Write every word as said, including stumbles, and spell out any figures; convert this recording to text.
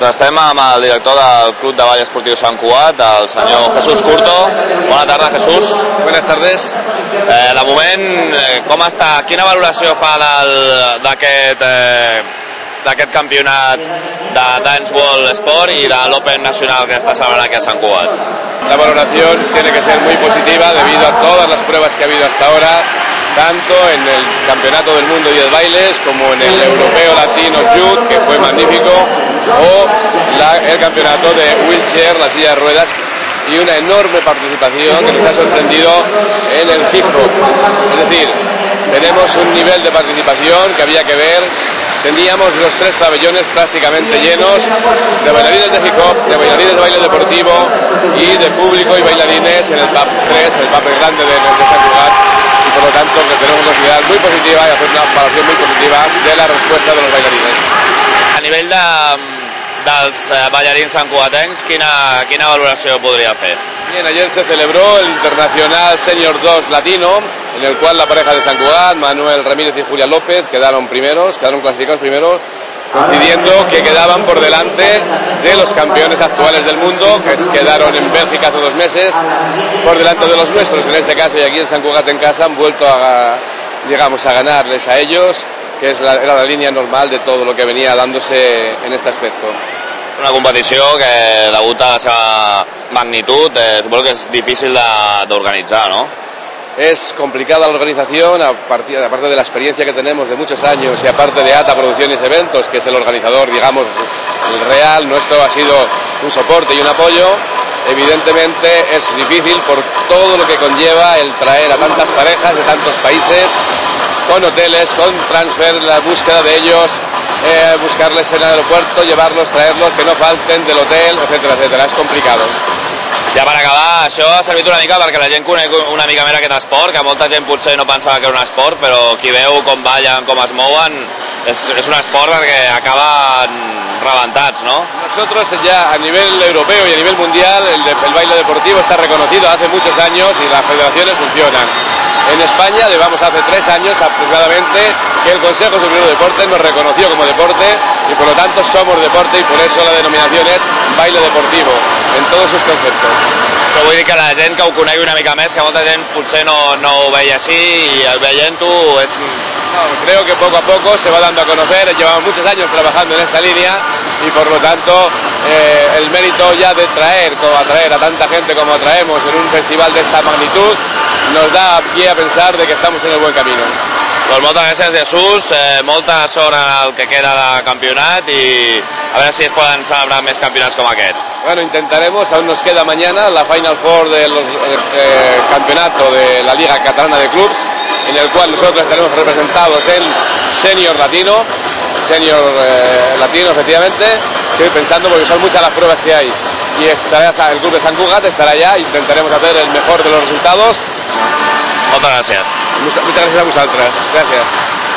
Estem amb el director del Club de Ball Esportiu Sant Cugat, el senyor Jesús Curto. Bona tarda, Jesús. Buenas tardes. Eh, de moment, eh, com està? Quina valoració fa d'aquest eh, d'aquest campionat de Dance World Sport y de l'Open Nacional que está celebrando aquí a Sant Cugat? La valoración tiene que ser muy positiva debido a todas las pruebas que ha habido hasta ahora, tanto en el Campeonato del Mundo diez bailes como en el Europeo Latino Youth, que fue magnífico, o la, el Campeonato de Wheelchair, la silla de ruedas, y una enorme participación que nos ha sorprendido en el hip hop. Es decir, tenemos un nivel de participación que había que ver. Teníamos los tres pabellones prácticamente llenos de bailarines de hip hop, de bailarines de baile deportivo y de público y bailarines en el P A P tres, el P A P grande de, de Sant Cugat, y por lo tanto que tenemos una considerar muy positiva y hacer una valoración muy positiva de la respuesta de los bailarines. A nivell de, dels ballarins santcugatencs, quina, quina valoració podria fer? Bien, ayer se celebró el Internacional Senior dos Latino, en el cual la pareja de Sant Cugat, Manuel Ramírez y Julia López, quedaron primeros, quedaron clasificados primeros, coincidiendo que quedaban por delante de los campeones actuales del mundo, que quedaron en Bélgica hace dos meses, por delante de los nuestros, en este caso, y aquí en Sant Cugat en casa han vuelto a, llegamos a ganarles a ellos, que es la, era la línea normal de todo lo que venía dándose en este aspecto. Una competició que, degut a la seva magnitud, eh, suposo que és difícil d'organitzar, ¿no? Es complicada la organización, a partir, aparte de la experiencia que tenemos de muchos años y aparte de A T A Producciones y Eventos, que es el organizador, digamos, el real, nuestro ha sido un soporte y un apoyo. Evidentemente es difícil por todo lo que conlleva el traer a tantas parejas de tantos países, con hoteles, con transfer, la búsqueda de ellos, eh, buscarles en el aeropuerto, llevarlos, traerlos, que no falten del hotel, etcétera, etcétera. Es complicado. Ja per acabar, això ha servit una mica perquè la gent conec una mica més aquest esport, que molta gent potser no pensava que era un esport, però qui veu com ballen, com es mouen, és, és un esport perquè acaben rebentats, ¿no? Nosotros ya a nivel europeo y a nivel mundial el, de, el baile deportivo está reconocido hace muchos años y las federaciones funcionan. En España llevamos hace tres años aproximadamente que el Consejo Superior de Deportes nos reconoció como deporte y por lo tanto somos deporte y por eso la denominación es baile deportivo en todos sus conceptos. Però vull dir que la gent que ho conegui una mica més, que molta gent potser no, no ho veia així i veient-ho és... No, creo que poco a poco se va dando a conocer, llevamos muchos años trabajando en esta línea y por lo tanto eh, el mérito ya de traer, como atraer a tanta gente como atraemos en un festival de esta magnitud nos da pie a pensar de que estamos en el buen camino. Pues moltes gràcies, Jesús, eh, molta sort en el que queda de campionat i a veure si es poden celebrar més campionats com aquest. Bueno, intentaremos, aún nos queda mañana la Final Four del eh, campeonato de la Liga Catalana de Clubs, en el cual nosotros estaremos representados en Senior Latino, Senior eh, Latino efectivamente, estoy pensando porque son muchas las pruebas que hay, y estará el Club de Sant Cugat, estará allá, intentaremos hacer el mejor de los resultados. Moltes gràcies. Muchas gracias a vosaltres. Gracias.